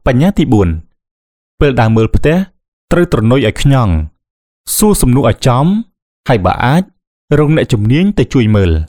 បញ្ញត្តិទី4ពេលដើរមើលផ្ទះត្រូវត្រណុយឲ្យខ្ញងសួរសំណួរឲ្យចំហើយបើអាចរងអ្នកជំនាញទៅជួយមើល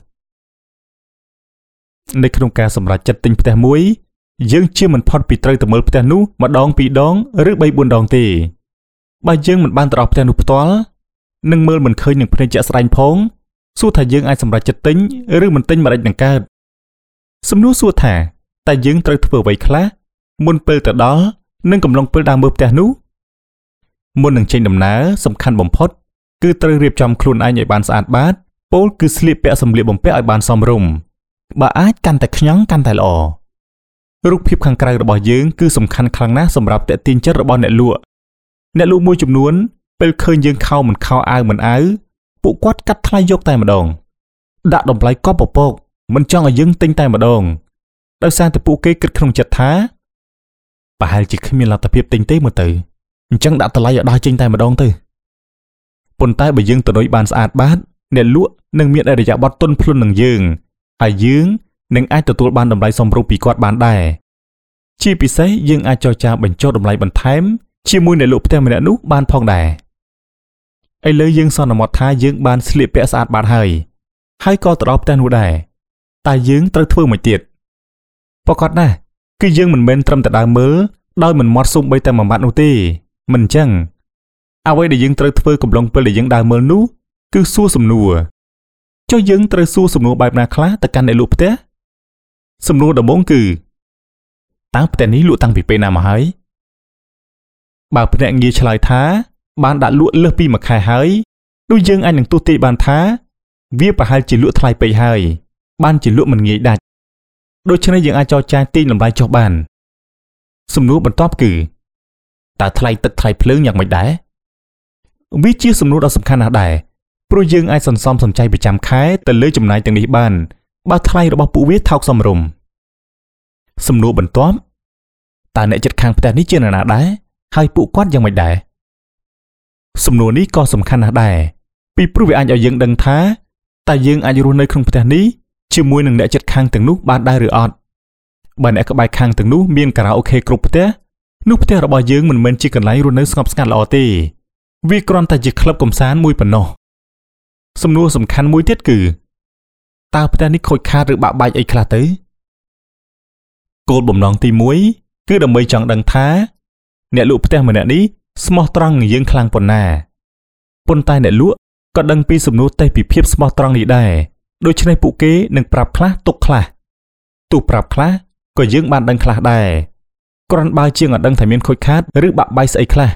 នៅក្នុងការសម្រេចចិត្តទិញផ្ទះមួយយើងជាមិនផុតពីត្រូវទៅមើលផ្ទះនោះម្ដង2ដងឬ3 4ដងទេបើយើងមិនបានទៅដល់ផ្ទះនោះផ្ទាល់នឹងមើលមិនឃើញនឹងភ្នែកជាក់ស្ដែងផងសួរថាយើងអាចសម្រេចចិត្តទិញឬមិនទិញម្ដេចនឹងកើតសំណួរសួរថាតើយើងត្រូវធ្វើអ្វីខ្លះមុនពេលទៅដល់និងកំឡុងពេលដើរមើលផ្ទះនោះមុននឹងចេញដំណើរសំខាន់បំផុតគឺត្រូវរៀបចំខ្លួនឯងឲ្យបានស្អាតបាតពោលគឺស្លៀកពាក់សម្លៀកបំពាក់ឲ្យបានសមរម្យបើអាចកាន់តែខ្ញងកាន់តែល្អរូបភាពខាងក្រៅរបស់យើងគឺសំខាន់ខ្លាំងណាស់សម្រាប់ទាក់ទាញចិត្តរបស់អ្នកលក់មួយចំនួនពេលឃើញយើងខោមិនខោអាវមិនអាវពួកគាត់កាត់ថ្លៃយកតែម្ដងដាក់តម្លៃកប់ពពកមិនចង់ឲ្យយើងទិញតែម្ដងដោយសារតែពួកគេគិតក្នុងចិត្តថាប្រហែលជាគ្មានលទ្ធភាពទិញទេមើលទៅអញ្ចឹងដាក់តម្លៃឲ្យដល់ចេញតែម្ដងទៅប៉ុន្តែបើយើងទៅនុយបានស្អាតបាតអ្នកលក់នឹងមានអរិយាប័ត្រទន់ភ្លន់នឹងយើងហើយយើងនឹងអាចទទួលបានតម្លៃសមរម្យពីគាត់បានដែរជាពិសេសយើងអាចចរចាបញ្ចុះតម្លៃបន្ថែមជាមួយអ្នកលក់ផ្ទះម្នាក់នោះបានផងដែរឥឡូវយើងសន្មតថាយើងបានស្លៀកពាក់ស្អាតបាតហើយក៏ទៅដល់ផ្ទះនោះដែរតែយើងត្រូវធ្វើមួយទៀតប្រកបណាស់គឺយើងមិនមែនត្រឹមតែដើរមើលដោយមិនមាត់សូម្បីតែមួយម៉ាត់នោះទេមិនអញ្ចឹងអ្វីដែលយើងត្រូវធ្វើកំឡុងពេលដែលយើងដើរមើលនោះគឺសួរសំណួរចុះយើងត្រូវសួរសំណួរបែបណាខ្លះទៅកាន់អ្នកលក់ផ្ទះសំណួរដំបូងគឺតើផ្ទះនេះលក់តាំងពីពេលណាមកហើយបើភ្នាក់ងារឆ្លើយថាបានដាក់លក់លើសពី1ខែហើយនោះយើងអាចនឹងទស្សន៍ទាយបានថាវាប្រហែលជាលក់ថ្លៃពេកហើយបានជាលក់មិនងាយដាច់ដូច្នេះយើងអាចចរចាទាញតម្លៃចុះបានសំណួរបន្ទាប់គឺតើថ្លៃទឹកថ្លៃភ្លើងយ៉ាងម៉េចដែរវាជាសំណួរដ៏សំខាន់ណាស់ដែរព្រោះយើងអាចសន្សំសំចៃប្រចាំខែទៅលើចំណាយទាំងនេះបានបើថ្លៃរបស់ពួកវាថោកសមរម្យសំណួរបន្ទាប់តើអ្នកជិតខាងផ្ទះនេះជានរណាដែរហើយពួកគាត់យ៉ាងម៉េចដែរសំណួរនេះក៏សំខាន់ណាស់ដែរពីព្រោះវាអាចឲ្យយើងដឹងថាតើយើងអាចរស់នៅក្នុងផ្ទះនេះជាមួយនឹងអ្នកជិតខាងទាំងនោះបានដែរឬអត់បើអ្នកក្បែរខាងទាំងនោះមានខារ៉ាអូខេគ្រប់ផ្ទះនោះផ្ទះរបស់យើងមិនមែនជាកន្លែងរស់នៅស្ងប់ស្ងាត់ល្អទេវាគ្រាន់តែជាក្លឹបកម្សាន្តមួយប៉ុណ្ណោះសំណួរសំខាន់មួយទៀតគឺតើផ្ទះនេះខូចខាតឬបាក់បែកអីខ្លះទៅគោលបំណងទី1គឺដើម្បីចង់ដឹងថាអ្នកលក់ផ្ទះម្នាក់នេះស្មោះត្រង់នឹងយើងខ្លាំងប៉ុណ្ណាប៉ុន្តែអ្នកលក់ក៏ដឹងពីសំណួរតេស្តពីភាពស្មោះត្រង់នេះដែរដូច្នេះពួកគេនឹងប្រាប់ខ្លះទុកខ្លះទោះប្រាប់ខ្លះក៏យើងបានដឹងខ្លះដែរគ្រាន់បើជាងអត់ដឹងថាមានខូចខាតឬបាក់បែកស្អីខ្លះ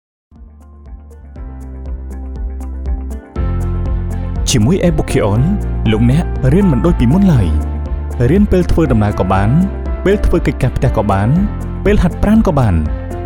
ជាមួយ Ebookyon លោកអ្នករៀនមិនដូចពីមុនឡើយរៀនពេលធ្វើដំណើរក៏បានពេលធ្វើកិច្ចការផ្ទះក៏បានពេលហាត់ប្រាណក៏បាន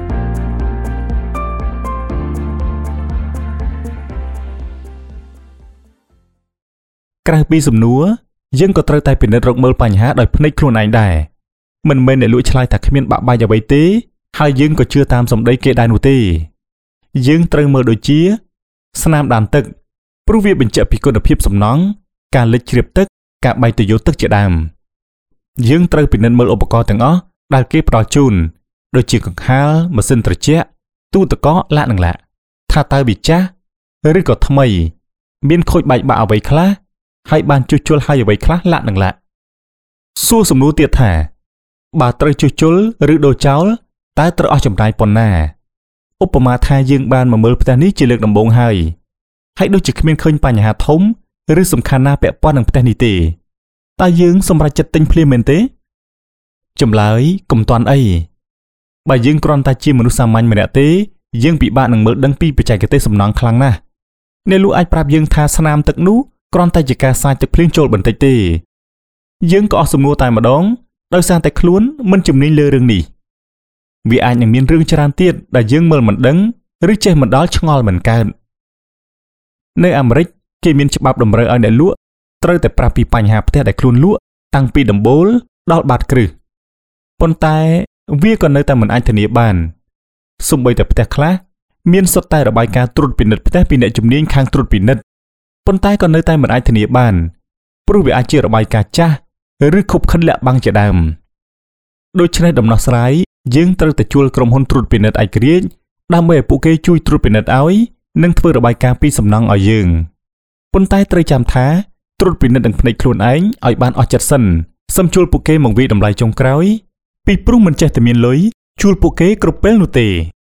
ក្រៅពីសំណួរយើងក៏ត្រូវតែពិនិត្យរកមើលបញ្ហាដោយភ្នែកខ្លួនឯងដែរមិនមែនអ្នកលក់ឆ្លើយថាគ្មានបាក់បែកអ្វីទេហើយយើងក៏ជឿតាមសម្ដីគេដែរនោះទេយើងត្រូវមើលដូចជាស្នាមដានទឹកព្រោះវាបញ្ជាក់ពីគុណភាពសំណង់ការលិចជ្រាបទឹកការបែកទយោទឹកជាដើមយើងត្រូវពិនិត្យមើលឧបករណ៍ទាំងអស់ដែលគេផ្ដល់ជូនដូចជាកង្ហារម៉ាស៊ីនត្រជាក់ទូទឹកកកឡាក់នឹងឡាក់ថាតើវាចាស់ឬក៏ថ្មីមានខូចបែកបាក់អ្វីខ្លះហើយបានជួសជុលហើយអ្វីខ្លះឡាក់នឹងឡាក់សួរសំណួរទៀតថាបើត្រូវជួសជុលឬដូរចោលតើត្រូវអស់ចំណាយប៉ុណ្ណាឧបមាថាយើងបានមកមើលផ្ទះនេះជាលើកដំបូងហើយដូចជាគ្មានឃើញបញ្ហាធំឬសំខាន់ណាពាក់ព័ន្ធនឹងផ្ទះនេះទេតើយើងសម្រេចចិត្តទិញភ្លាមមែនទេចម្លើយកុំទាន់អីបើយើងគ្រាន់តែជាមនុស្សសាមញ្ញម្នាក់ទេយើងពិបាកនឹងមើលដឹងពីបច្ចេកទេសសំណង់ខ្លាំងណាស់អ្នកលក់អាចប្រាប់យើងថាស្នាមទឹកនោះគ្រាន់តែជាការសាចទឹកភ្លៀងចូលបន្តិចទេយើងក៏អស់សំណួរតែម្ដងដោយសារតែខ្លួនមិនជំនាញលើរឿងនេះវាអាចនឹងមានរឿងច្រើនទៀតដែលយើងមើលមិនដឹងឬចេះមិនដល់ឆ្ងល់មិនកើតនៅអាមេរិកគេមានច្បាប់តម្រូវឲ្យអ្នកលក់ត្រូវតែប្រាប់ពីបញ្ហាផ្ទះដែលខ្លួនលក់តាំងពីដំបូលដល់បាតគ្រឹះប៉ុន្តែវាក៏នៅតែមិនអាចធានាបានសូម្បីតែផ្ទះខ្លះមានសុទ្ធតែរបាយការណ៍ត្រួតពិនិត្យផ្ទះពីអ្នកជំនាញខាងត្រួតពិនិត្យប៉ុន្តែក៏នៅតែមិនអាចធានាបានព្រោះវាអាចជារបាយការណ៍ចាស់ឬខុបខិនលាក់បាំងជាដើមដូច្នេះដំណោះស្រាយយើងត្រូវតែជួលក្រុមហ៊ុនត្រួតពិនិត្យឯករាជ្យដើម្បីឲ្យពួកគេជួយត្រួតពិនិត្យឲ្យនិងធ្វើរបាយការណ៍ពីសំណង់ឲ្យយើងប៉ុន្តែត្រូវចាំថាត្រួតពិនិត្យនឹងភ្នែកខ្លួនឯងឲ្យបានអស់ចិត្តសិនសូមជួលពួកគេមកវាយតម្លៃចុងក្រោយពីព្រោះមិនចេះតែមានលុយជួលពួកគេគ្រប់ពេលនោះទេ